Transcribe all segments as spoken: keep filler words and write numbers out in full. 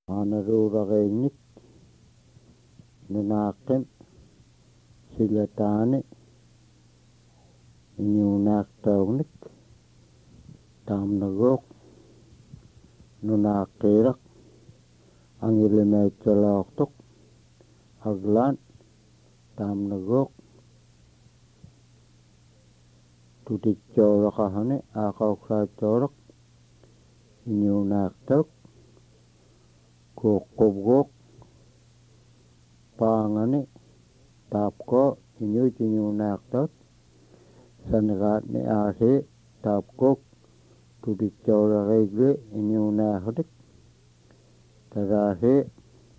aanaruraqinnik nunaaqim silataani iñuunaaqtaugnik taamnaguuq nunaaqqiiraq angilimaitsalortuq aglaan taamnaguuq tutitsooraqahani aaqauqsaatsooraq iñuunaaqtauk kuuqqubguuq paangani taapkoo iñuit iñuunaaqtaut saniqaatni aasii taapkuuq tutitsooraqigli iñuunaahutik taraasii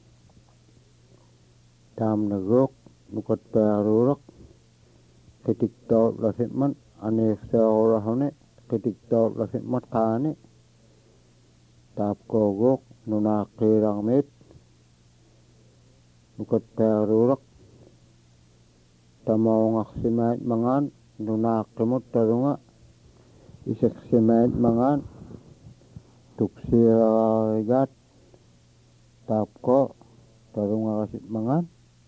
taamnaguuq nukatpearuuraq qitiktootlasitman aniiqseorahuni qitiktootlasitmat qaani taapkooguuq nunaaqqiiraqmiit nukatpearuuraq tamoongaqsimaat mangaan nunaaqqimut tarunga iseqsimaat mangaan tuksiiraqarigaat taapkoo tarungaqasit mangaan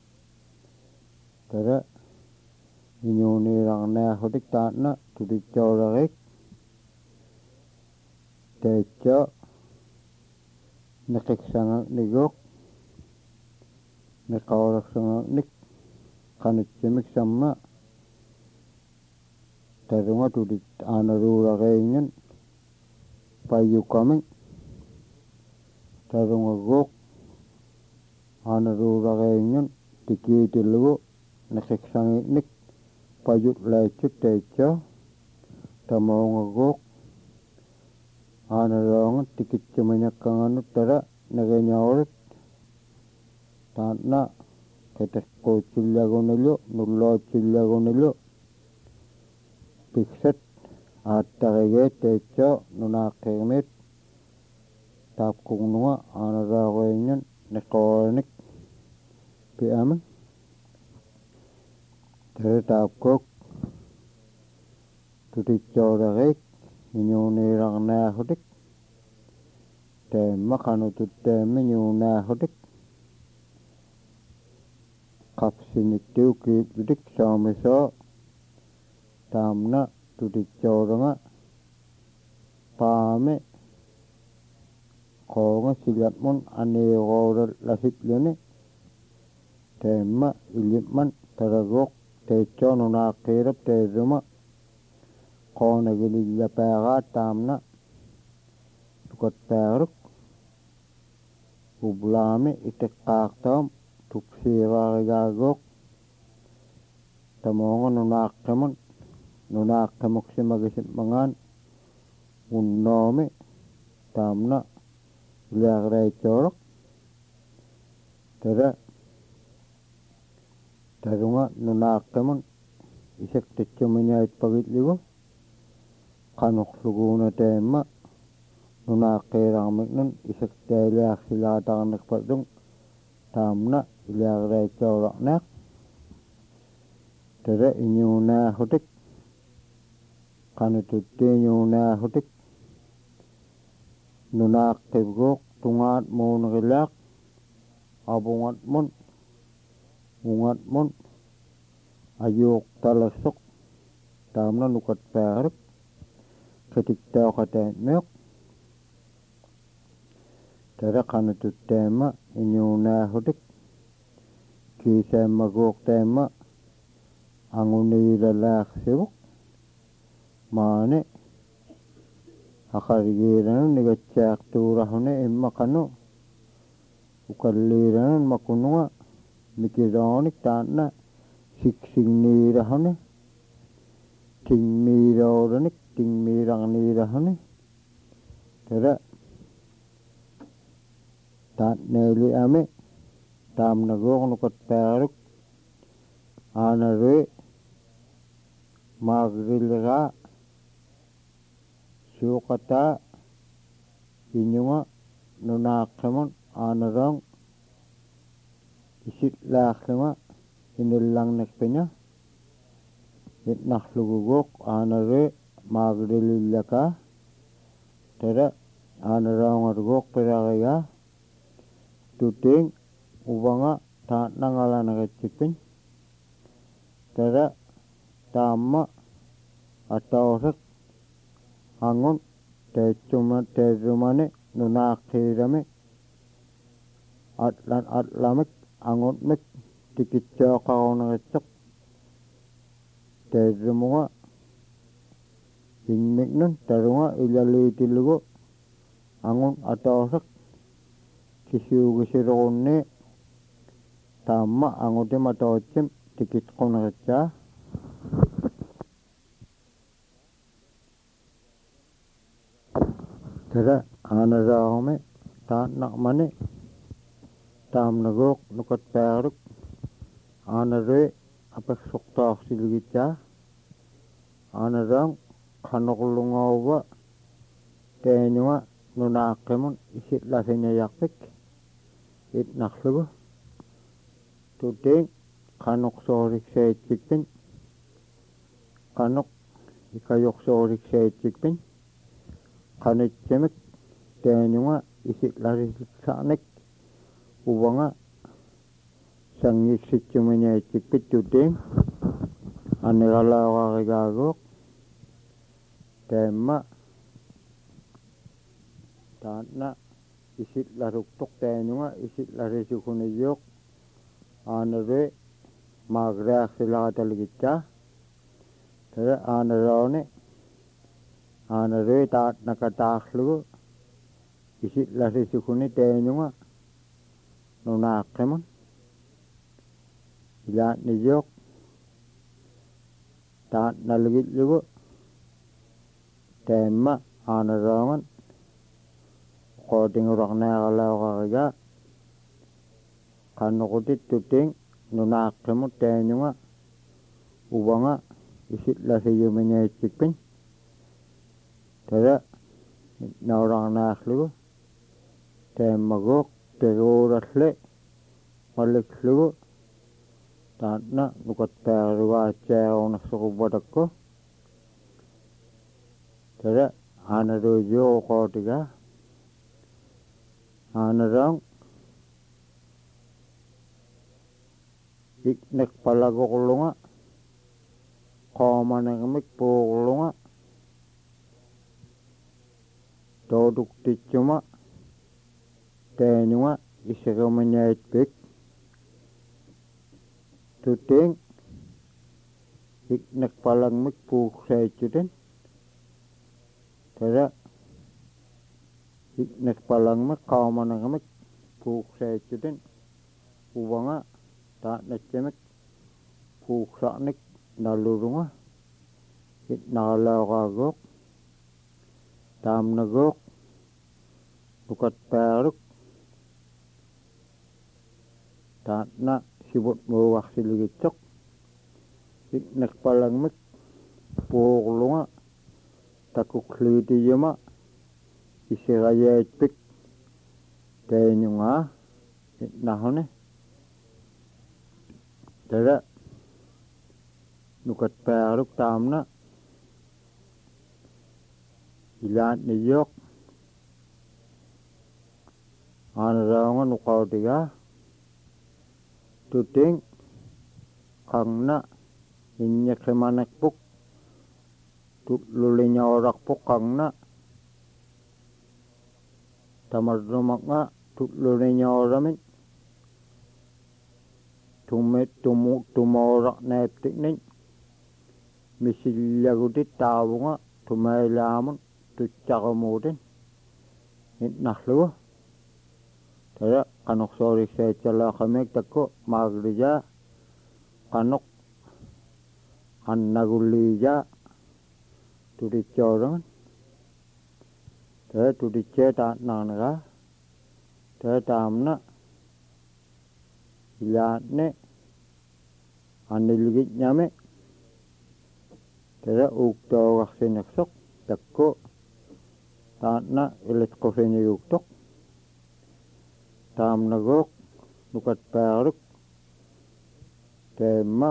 tara iñuuniiraqnaahutik taatna tutitsooraqik teitso niqiksangaqniguuq niqauraqsangaqnik qanutsimik samma tarunga tutit aanaruraqiingan payyukaming tarungaguuq aanaruraqiingan tikiitillugu niqiksangiknik payutlaitsut teitso tamoongaguuq aanaraungan tikitsumanyaqqanganut tara niqiñoorut taatna qitiqquutsillagunillu nullootsilllagunillu piksat aattaqigeet teitso nunaaqqiigmiit taapkugnunga aanaraaqiingan niqooranik pi'ami tara taapkuuq tutitsooraqik iñuuniiraqnaahutik teemma qanutut teemmi iñuunaahutik qapsinittiu kiiplutik soomisoo taamna tutitsooranga paami qoonga silatmun aniiqoorallasitluni teemma ilipman taraguuq teitso nunaaqqiirap teerruma qoonagilillapaaqaat taamna tukatpaaruk ublaami itiqqaaqtaum tuksiiqaarigaaguuq tamoonga nunaaqqimun nunaaqqimuksimagisit mangaan unnoomi taamna uliaqraitsooraq tara tarunga nunaaqqimun iseqtitsumiñaitpagitligu qanuqluguuna teemma nunaaqqiiraqmiknun iseqtailiaqsilaataqarniqpatung taamna uliaqraitsooraqnaaq tara iñuunaahutik qanututti iñuunaahutik nunaaqqivguuq tungaat muuneqilaaq abungatmun ungatmun ayuuqtalassuq taamna nukatpaaruk qitiktaoqataatmiuq tara qanutut teemma iñuunaahutik kiisaammaguuq teemma anguniilalaaqsivuq maani aqarigiiranun nigatsaaqtuurahuni imma qanu ukalliiranun makununga mikiroonik taatna siksigniirahuni tingmiirooranik tingmiiraqniirahuni tara taatneeliami taamnaguuq nukatpaaruk aanarui maagrilgaa suuqataa iñunga nunaaqqimun aanarong isitlaaqqima inillangnikpiña itnaqluguguuq aanarui maagrilillaka tara aanaraungarguuq piraqigaa tuting ubanga ta nangala nagachipin tara tamma atawsak angon te cuma te rumane nunakhirame atlan atlamek angon mek tikitchaqaunagachak te rumunga ingmeknun tarunga ilaliitilugo angon atawsak kisiugisirunne tamma angote matawachim tikitqunagacha tara anaraume ta nakmane tam nagok nukat peruk anare apek sokta silgicha anarang kanokulungawa tenywa nunakemun isit lasenya yakpek it nakhlugo tuting kanok sorik sechikpin kanok ikayok sorik sechikpin kanit cemek tenywa isit laris sanek ubanga sangik sicumenya cikpit tuting anegala wagagok tema tanna isit laruk tok tenywa isit laris kuniyok anare magrak silatalgitcha tara anarone anare tat nakatakhlu isit laris kuni tenywa nunakemun ila niyok tat nalgitlugo tema anarangan koding urakna galawagaga kanukutit tuting nunakemu tenyunga ubanga isit lasiyumenya chikpin tara naurang nakhlugo temagok teguratle maliklugo tanna nukat perwa cheona sukubadakko tara anarojo kotiga anarang iknek palagokulunga komanangmik pokulunga doduk ticuma tenyunga isikamanya itpik tuting iknek palangmik puk saichuden tara iknek palangmik komanangmik puk saichuden ubanga ta nachemek puk saknek nalurunga it nagalawagok tamnagok nukat peruk tatna sibut mawak siligitsok iknek palangmek pukulunga takuklitiyama isirayetpik tenyunga itnahone tara nukat peruk tamna ilan niyok anaraunga nukautiga tuting kangna inya kemanek puk tut lulinya orak puk kangna tamardumak nga tut lulinya oramin tumet tumu tumorak neptik ning misilyagutit tawunga tumailamun tutsakamudin itnahlugo tara kanok sorik sechala kamek takko magrija kanok annagulija tudicorangan tara tudice ta nanaga tara tamna ilatne anilgit nyame tara ukto waksenaksok takko tatna ilet kofenya yuktok tamnagok nukat peruk tema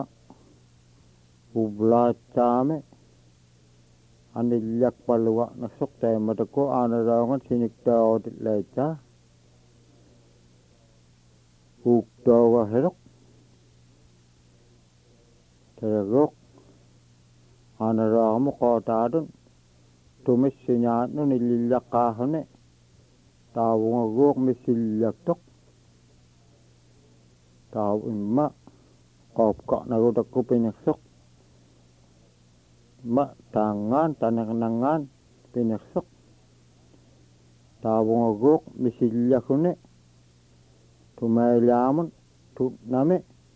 ublachame anilyak palwa naksok tema takko anaraungan sinikta odit lecha uktawa herok tergok anaramu qotadun tumissinyanu nillillaqahune tawungagok misillaktok taw imma qopka nagutakku pinyaksok ma tangan tanang-nangan pinyaksok tawungagok misillakune tumaylamun tutname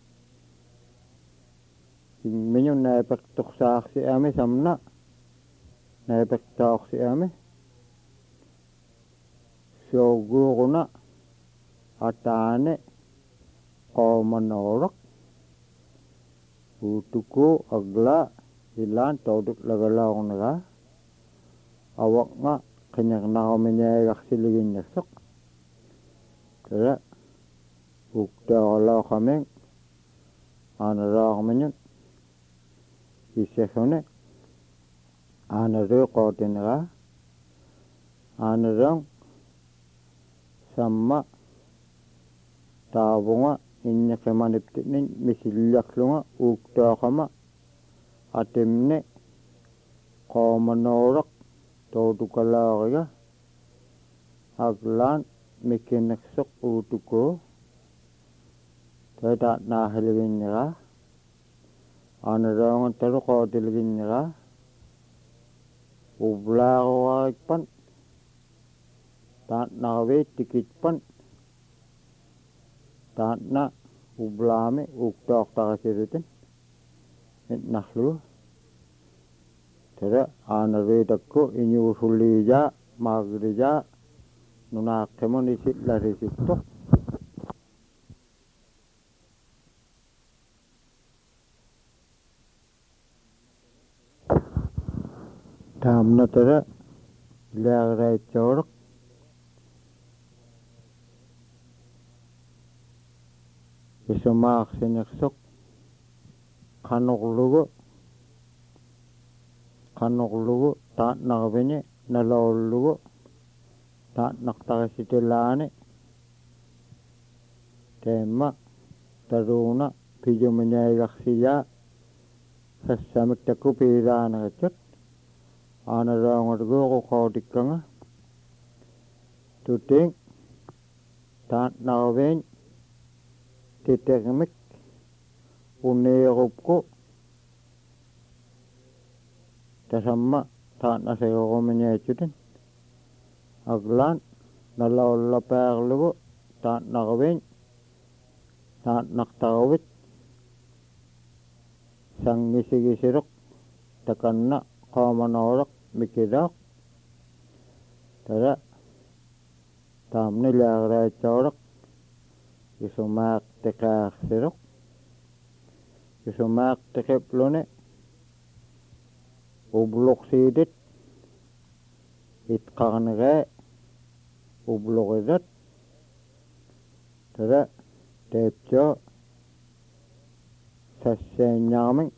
minun naipek tuksaksi ame samna naipek taksi ame soguruna atane qomanorak utuku agla ilan toduk lagalaong naga awak nga kanyak nakamanyayag siligin nasok kaya ukta kalau kameng anara kamenyun isekone anare qotinga anarang sama tabunga inya kemaniptinin misillaklunga ukta kama atemne qomanorak todukalaga aglan mikineksok utuko tidak nahiliginnya anarang taru qotilginnya ublawaikpan tak nawe tikitpan tak na ublame uktok takasirutin nahlu tera anare takko inyu sulija magrija nunakemon isit larisittok tamna tera lagrai chorok isumak sinyaksok kanok lugo kanok lugo tak nakabinye nalol lugo tak naktakasitilane tema taruna pijo menyaygaksiya sasamik taku pirana kacot anarang argo qotikanga tuting tak nakabinye titekmik unerupko tasama tak nasayo menyechutin aglan nalawla perlugo tak nakabin tak naktawit sangisigisirak takanna qamanorak mikirak tara tamni lagrai chorak isumak tekak sirok isumak tekeplone ublok sidit itqarnege ublokidat tara tepcho sassenyaming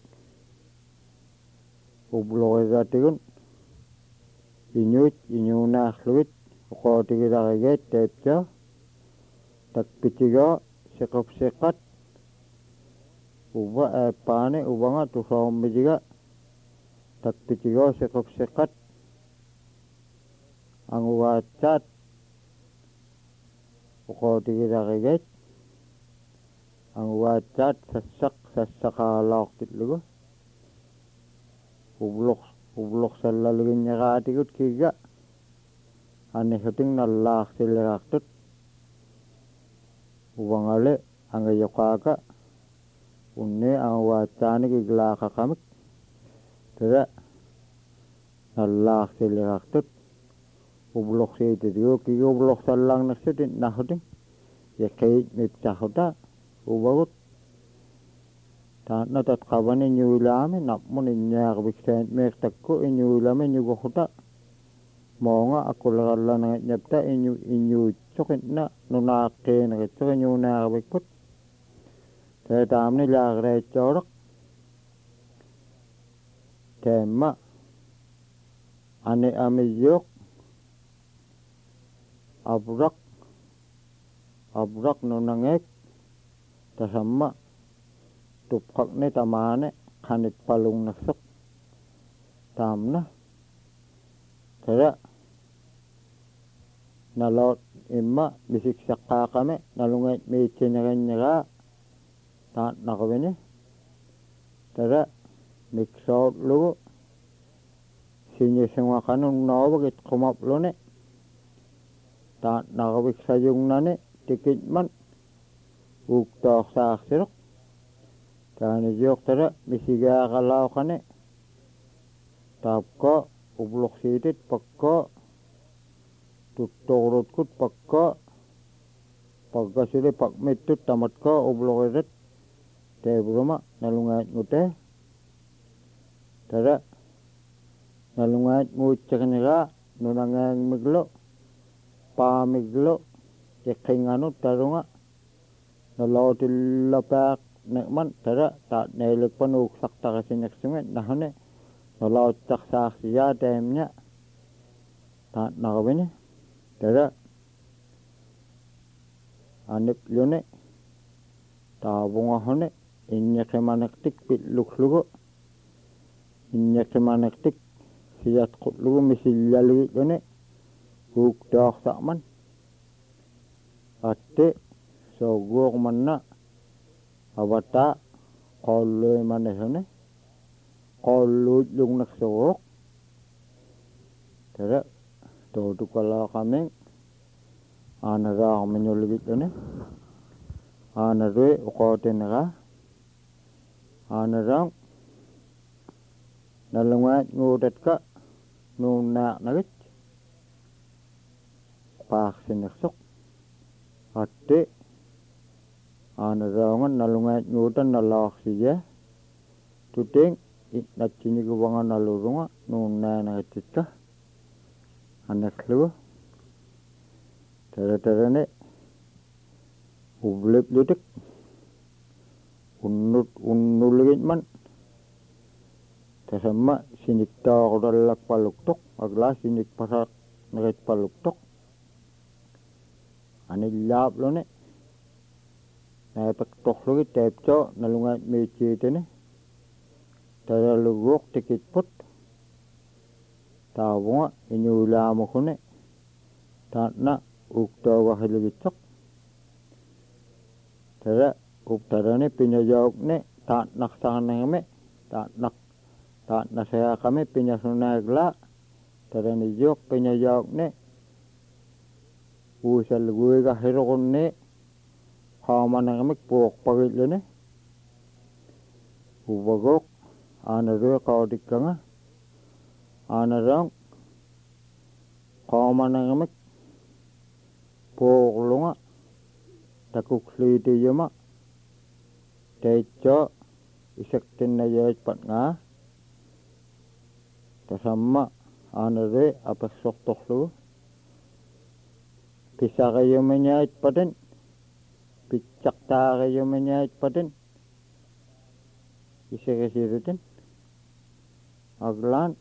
ublokidatigun inyut inyunahluit uqotigidaqiget tepcho takpitiga sikap-sikat uba epane ubanga tusawmijiga takpitiga sikap-sikat ang wacat uqotigidaqiget ang wacat sassak sassakalaq titlugo ublok ublok sallalugin nyaqatigut kiga ane huting nallaq silaqtut ubangale anga yokaka unne ang wacani giglaka kamik tera nallaq silaqtut ublok seitidio kiga ublok sallang naksutin nahuting yakay nipsahuta ubagut taatna tat qabane nyulame napmun inyak biksen mektakku inyulame nyugohuta monga akulagalla na nyapta inyu inyu chokitna nunake na choke nyuna bikput te tamni lagre chorak tema ane amiyok abrak abrak nunangek tasamma tupqakne tamane kanit palung nasok tamna tara nalot imma bisik sakakame nalungait meitsenyaganyaga ta nakawene tara mixout lugo sinyesengwa kanung nawagit kumaplone ta nakawik sayungnane tikitman uktok saaksirok tani jok tara misiga kalau kane tapko ublok sitit pakko tuttorut kut pakko pagkasili pakmitut tamatko ublok irit tebruma nalungait ngute tara nalungait ngucakniga nunangang miglo pamiglo cekinganut tarunga nalotil lapak nekman tara ta nelik panuk sakta kasinek sungai nahane nalaut taksak siya temnya ta nakawene tara anip lune ta bunga hone inya kemanaktik pitluk lugo inya kemanaktik siyat kutlugo misilyali lune huk dak sakman atte sogok manna awata kolloy manehone kolluj lung naksogok tara todu kala kameng anara menyuligit lune anarwe ukotenaga anarang nalungat ngudat ka nunak nagit pak sinaksok atte anarangan nalungat ngudan nalak siya tuting itnachini gubangan nalurunga nunak nagit ka anak lu tara-tara ne ublip ludik unnut unnuligit man tasamma sinik taqdallak paluktok agla sinik pasak nagit paluktok anillap lone naipek tohlugit tepco nalungat mecitene tara lugok tikit put tawunga inyulamukune tatna uktawa haligitsok tara uktarane pinyajokne tatnak sanangme tatnak tatna saya kami pinyasunagla tara nijok pinyajokne usal gue ga hirokonne khamanangmik pok pagitlene ubagok anarwe kaudikanga anarang khamanangmik pok lunga takuk sliti yama techo isaktin na yaj patnga tasamma anarwe apas soktokhlu pisakayo menyait paden picaktakayo menyait paden isekasirutin aglan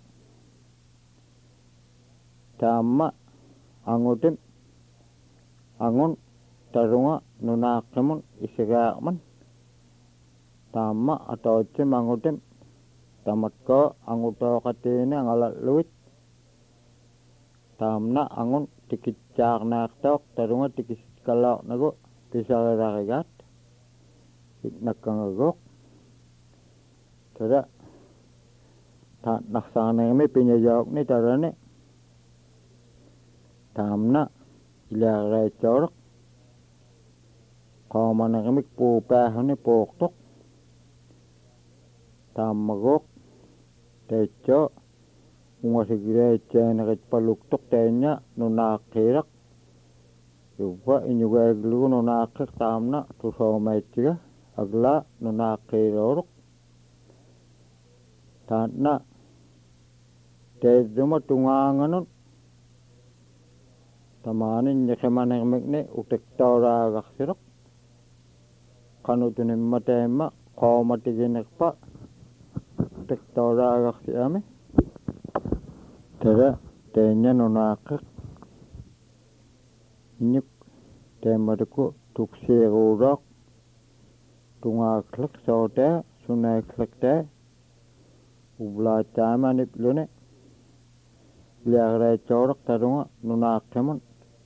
tamma angutim angun tarunga nunakemun isegakman tamma ataucim angutim tamatko anguto katene ngalat luit tamna angun tikicak naktok tarunga tikis kalak nago pisakarakigat itnakangagok tara ta naksaneme pinyajok ni tarane tamna ilagay chorok kamanakimik pupahane poktok tamagok techo ungasigre chenakit paluktok tenya nunakirak yuba inyugaglu nunakik tamna tusomaitiga agla nunakirorok tatna teduma tunganganun tamanin nyekemanakimikne utektora gaksirok kanutunim matema qawmatiginekpa utektora gaksiame tara tenya nunakik inyuk temariku tuksirurok tunga klik sote sunai klik te ubla chama nip lune liagre chorak tarunga nuna kemun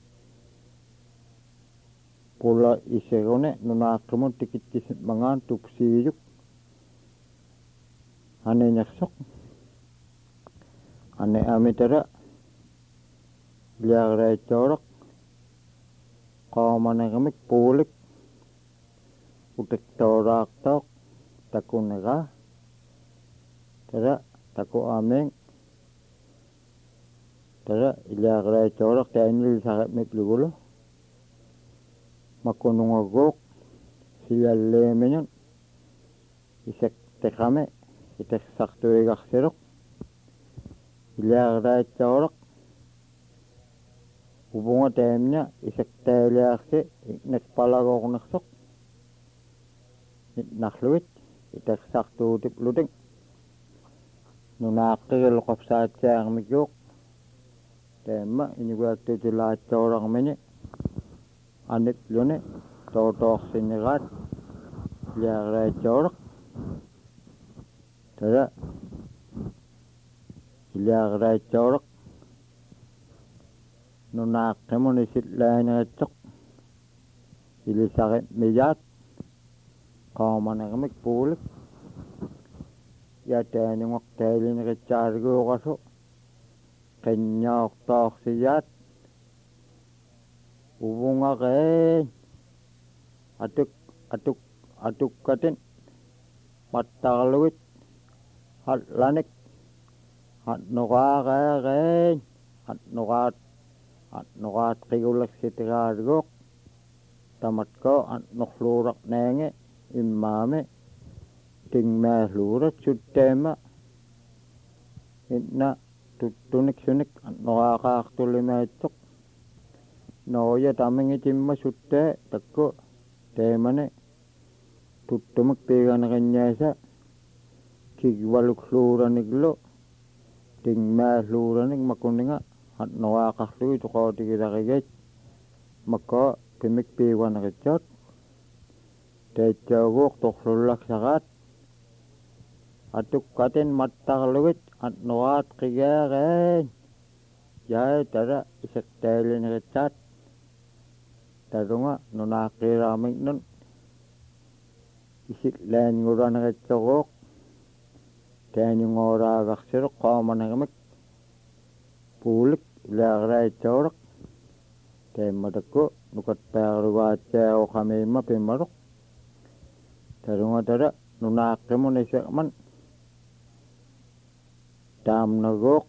pula isegone nuna kemun tikit kisit mangan tuksiyuk ane nyaksok ane amitara liagre chorak qamane kemik pulik utek torak tok takunega tara taku ameng tara liagre chorak tainil sakat mitlugulo makununga gok silalle menyon isek tekame itek sakto egak serok liagre chorak hubunga temnya isek teliakse nek palagok naksok nakluit itek sakto tip luding nunakil kopsat siang migyok tema ini gua tujulah corang menye anit lune totok sinigat liagre corak tada liagre corak nunak kemon isit lain ngecok ili sakit mejat kamane kemik pulik ya tani ngok tali ngecar go kaso kenyok tok siyat ubunga ke atuk atuk atuk katin matalwit hat lanik hat noga ke ke hat nogat hat nogat kigulak sitigar gok tamat ko at noklurak nenge imame ting mahlurat sutema inna tutunik sunik at nokakak tulimetok noya taming itimma sutte takko temane tuttumak pegana kanyasa kigwaluk luraniglo ting mahluranig makuninga at nokakaklu to ko tigiragigit makko pimik pegana kachot tejawok toklulak sagat atuk katen mattaglewit at noat kigaren jai tara isek telen rechat tarunga nunakira mingnon isit len nguran recogok tani ngora gaksir qamana gamek pulik lagre chorak temadako nukat perwa chao khamema pemarok tarunga tara nunakemon isekman tam nagok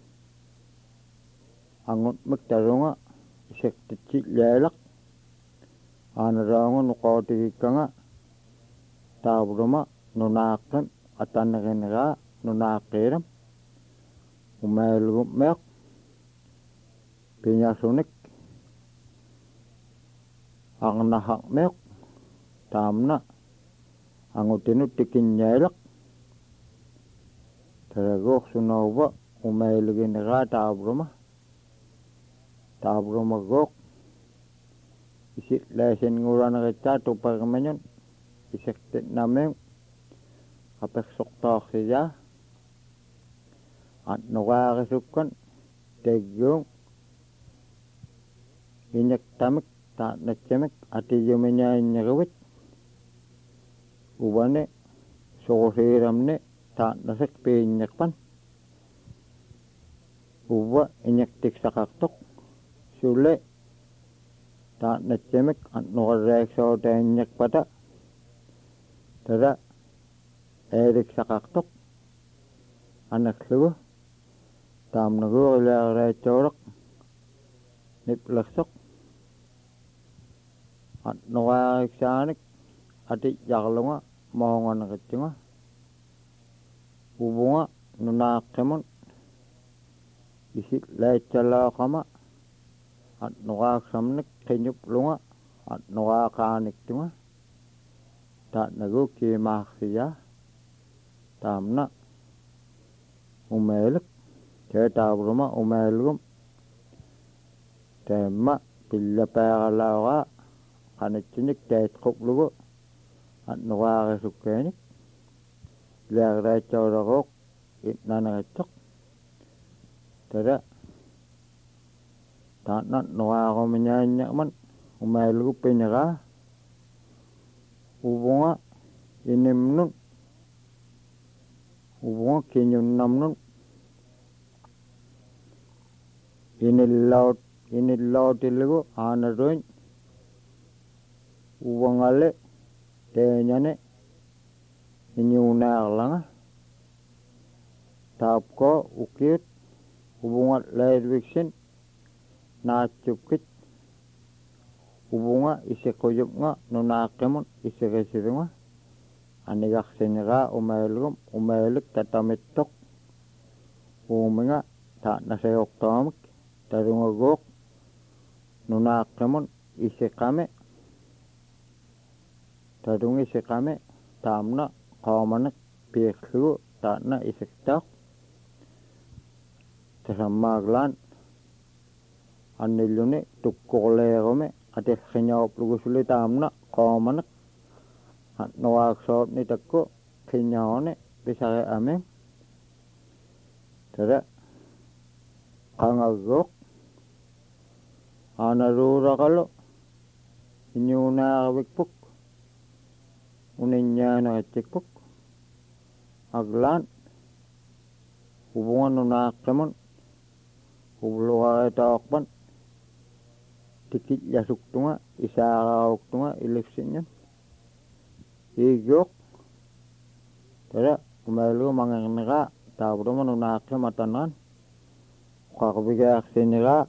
angot magtarunga isek tchit lelak anaranga nukoti kanga tabruma nunakem atanagenega nunakiram umelgum mek pinyasunik angnahak mek tamna angutinut tikin nyelak teragok sunawa umelgenega tabruma tabruma gok isit lesen ngurana keca tupar kemenyon isek tet nameng apek soktok seja at noga kesukkan tegyong inyak tamek tak nacemek ati yomenya nyagawit ubane sokosiramne tak nasek penyakpan uba inyak tik sakaktok sule tak nacemek at nogarek so tenyak pada tada erik sakaktok anak luwa tam nagu lagre corak nip laksok at nogarek sanik ati jaklunga mongon kecunga ubunga nunakemon isit lecala kama at nogak samnek kenyup lunga at nogak kanik tunga tak nagu kimak siya tamna umelek keta bruma umelgum tema pilla pagalaga kanicinik tet koplugo at nuwarisukkenik liaqraitsaulaqoq itnanaritsoq tada taanat nuwaarumiñaanñaman umailuguppiniqaa uvunga inimnun uvunga kiñunnamnun inillaut inillautillugu aanaruin uvangale teeñane iñuunaarlanga taapko ukiut uvungat lairviksin naatsukit uvunga isiquyupnga nunaaqimun isiqisirunga aniqarsiniqaa umailugum umailik tatamittoq uuminga taannasayortoamik tarungaguuq nunaaqimun isiqame tarungi isiqame taamna qaamanik piiqlugu taanna isiqtaaq tasammaaglaan annilluni tukkuqleerume atilqiñauplugussuli taamna qaamanik nuwaaksoopni takku qiñaone pisare ame tada qangagguuq aanaruuraqalu iñuunaarvikpuk uninñaanerittsikpuk aglaan uvunga nunaaqimun uvluqaritaoqpan tikillasuktunga isaaraaruktunga ilipsinñan iigguuq tada umailugu mangerniqaa taaputuma nunaaqqimatanaqan uqarvigaarsiниqaa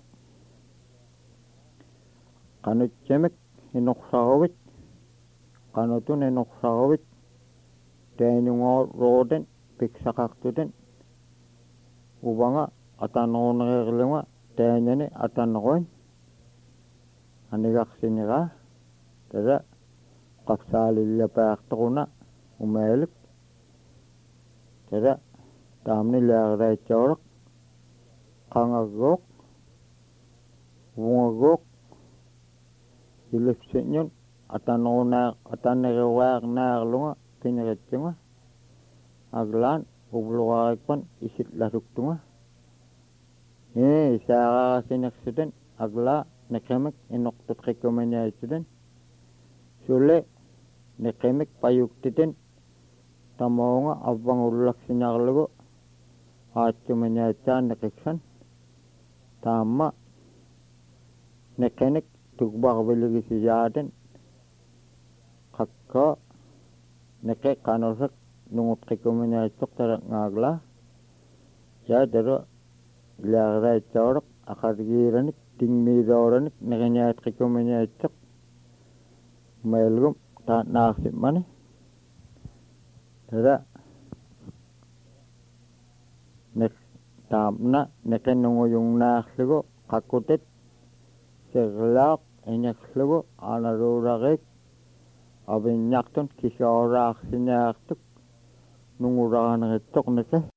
qanutsimik inuqsaruvit qanutun inuqsaruvit teeñungoorluuten piksaqartuten uvanga ataneruneriqlunga teeñani ataneruin aniqarsiniqaa tada qaksaalillapaaartoruna umailik tada taamni liaqraitsaulaq qangagguuq uvungaguuq ilipsiñun atanerunaaq ataneruaarnaarlunga piniritsunga aglaan uvluqarikpan isitlasuktunga ee isaaraarasineqsuten aglaa neqemik inoqtutqikumaniaitsuten sulle neqemik payuktiten tamoonga avvangullaksiñarlugu aatsumaniaitsaan neqiksan taamma neqenik tukbarvilugisiyaaten qakka neqe qanusak nungutqikumaniaitsoq taraqngaaglaa yaataro liaqraitsauraq aqargiiranik tingmiidooranik neqiniaatqikumaniaitsoq umailgum taannaarsimmani tada nek taamna neqennunguyungnaarlugu qakkutet serlaaq iñaqlugu aanaruuraqik avinñaqtun kisooraarsiñaartuk nunguraanerittoq neqe